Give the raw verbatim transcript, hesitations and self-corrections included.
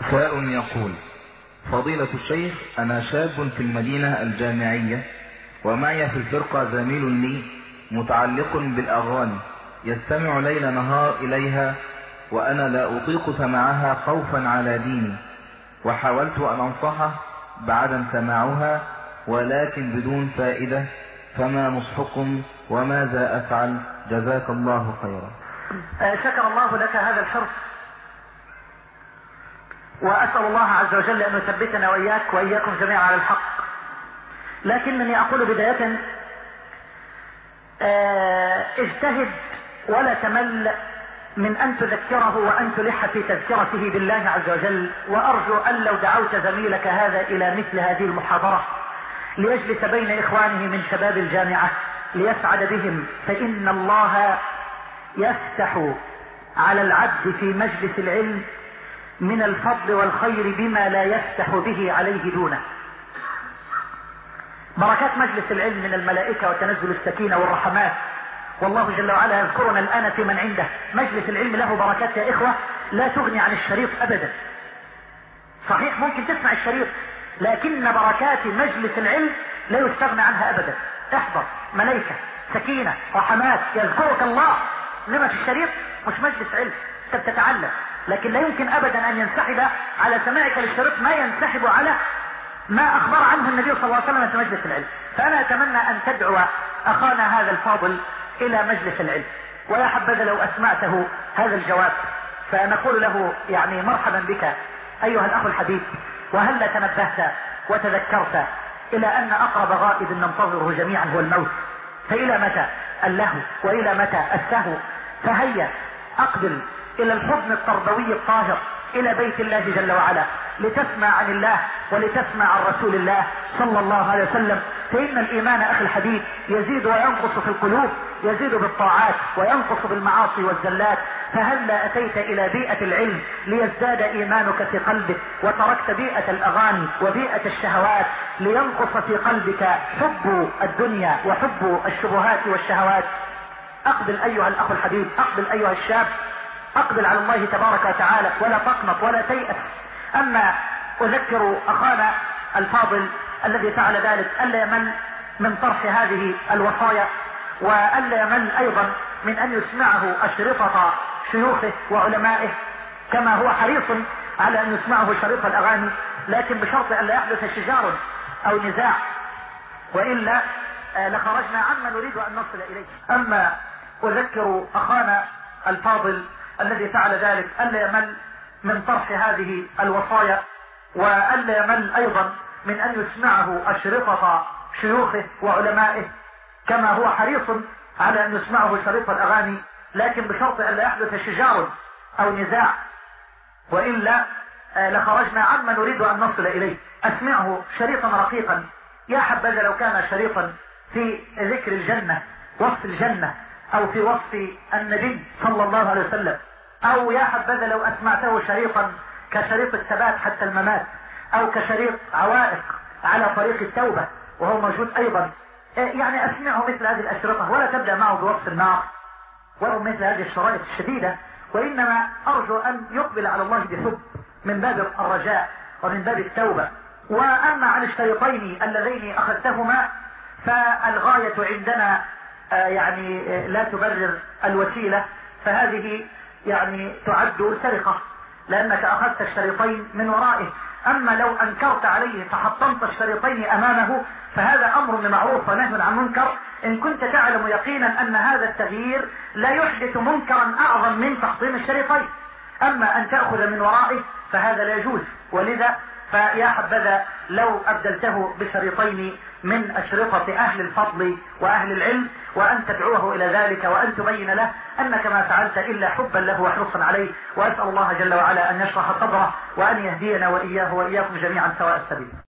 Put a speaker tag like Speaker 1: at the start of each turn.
Speaker 1: سائل يقول: فضيلة الشيخ، أنا شاب في المدينة الجامعية، ومعي في الفرقة زميل لي متعلق بالأغاني يستمع ليل نهار إليها، وأنا لا أطيق سماعها خوفا على ديني، وحاولت أن أنصحه بعدم سماعها ولكن بدون فائدة، فما نصحكم وماذا أفعل؟ جزاك الله خيرا.
Speaker 2: شكر الله لك هذا الحرص، وأسأل الله عز وجل أن يثبتنا وإياك وإياكم جميعا على الحق. لكنني أقول بداية: اجتهد ولا تمل من أن تذكره وأن تلح في تذكرته بالله عز وجل. وأرجو أن لو دعوت زميلك هذا إلى مثل هذه المحاضرة ليجلس بين إخوانه من شباب الجامعة ليسعد بهم، فإن الله يفتح على العبد في مجلس العلم من الفضل والخير بما لا يفتح به عليه دونه. بركات مجلس العلم من الملائكة وتنزل السكينة والرحمات، والله جل وعلا يذكرنا الآن في من عنده. مجلس العلم له بركات يا إخوة لا تغني عن الشريط أبدا. صحيح ممكن تسمع الشريط، لكن بركات مجلس العلم لا يستغنى عنها أبدا. احضر، ملائكة، سكينة، رحمات، يذكرك الله. إنما في الشريط مش مجلس علم، أنت بتتعلم، لكن لا يمكن أبدا أن ينسحب على سماعك للشريط ما ينسحب على ما أخبر عنه النبي صلى الله عليه وسلم في مجلس العلم. فأنا أتمنى أن تدعو أخانا هذا الفاضل إلى مجلس العلم، ويا حبذا لو أسمعته هذا الجواب، فنقول له يعني مرحبا بك أيها الأخ الحبيب، وهل تنبهت وتذكرت إلى أن أقرب غائب ننتظره جميعا هو الموت، فإلى متى اللهو وإلى متى السهو؟ فهيا أقبل إلى الحضن التربوي الطاهر، إلى بيت الله جل وعلا، لتسمع عن الله ولتسمع عن رسول الله صلى الله عليه وسلم. فإن الإيمان أخي الحبيب يزيد وينقص في القلوب، يزيد بالطاعات وينقص بالمعاصي والزلات. فهلا أتيت إلى بيئة العلم ليزداد إيمانك في قلبك، وتركت بيئة الأغاني وبيئة الشهوات لينقص في قلبك حب الدنيا وحب الشبهات والشهوات. أقبل أيها الأخ الحبيب، أقبل أيها الشاب، أقبل على الله تبارك وتعالى، ولا تقنط ولا تيأس. أما أذكر أخانا الفاضل الذي فعل ذلك ألا يمل من طرح هذه الوصايا، وألا يمل أيضا من أن يسمعه أشرطة شيوخه وعلمائه، كما هو حريص على أن يسمعه شريط الأغاني، لكن بشرط أن لا يحدث شجار أو نزاع، وإلا لخرجنا عما نريد أن نصل إليه. أما أذكر أخانا الفاضل الذي فعل ذلك ألا يمل من طرح هذه الوصايا، وألا يمل أيضا من أن يسمعه أشرطة شيوخه وعلمائه، كما هو حريص على أن يسمعه شريط الأغاني، لكن بشرط أن لا يحدث شجار أو نزاع، وإلا لخرجنا عما نريد أن نصل إليه. أسمعه شريطا رقيقا، يا حبذا لو كان شريطا في ذكر الجنة، وصف الجنة، أو في وصف النبي صلى الله عليه وسلم، أو يا حبذا لو أسمعته شريطا كشريط الثبات حتى الممات، أو كشريط عوائق على طريق التوبة وهو موجود أيضا. يعني أسمعه مثل هذه الأشرطة، ولا تبدأ معه بوصف النار ولا مثل هذه الشرائط الشديدة، وإنما أرجو أن يقبل على الله بحب من باب الرجاء ومن باب التوبة. وأما عن الشريطين اللذين أخذتهما فالغاية عندنا يعني لا تبرر الوسيلة، فهذه يعني تعد سرقة، لأنك أخذت الشريطين من ورائه. أما لو أنكرت عليه فحطمت الشريطين أمامه فهذا أمر بمعروف ونهي عن منكر، إن كنت تعلم يقينا أن هذا التغيير لا يحدث منكرا أعظم من تحطيم الشريطين. أما أن تأخذ من ورائه فهذا لا يجوز، ولذا فيا حبذا لو أبدلته بشريطين من أشرطة أهل الفضل وأهل العلم، وأن تدعوه إلى ذلك وأن تبين له أنك ما فعلت إلا حبا له وحرصا عليه. وأسأل الله جل وعلا أن يشرح صدره وأن يهدينا وإياه وإياكم جميعا سواء السبيل.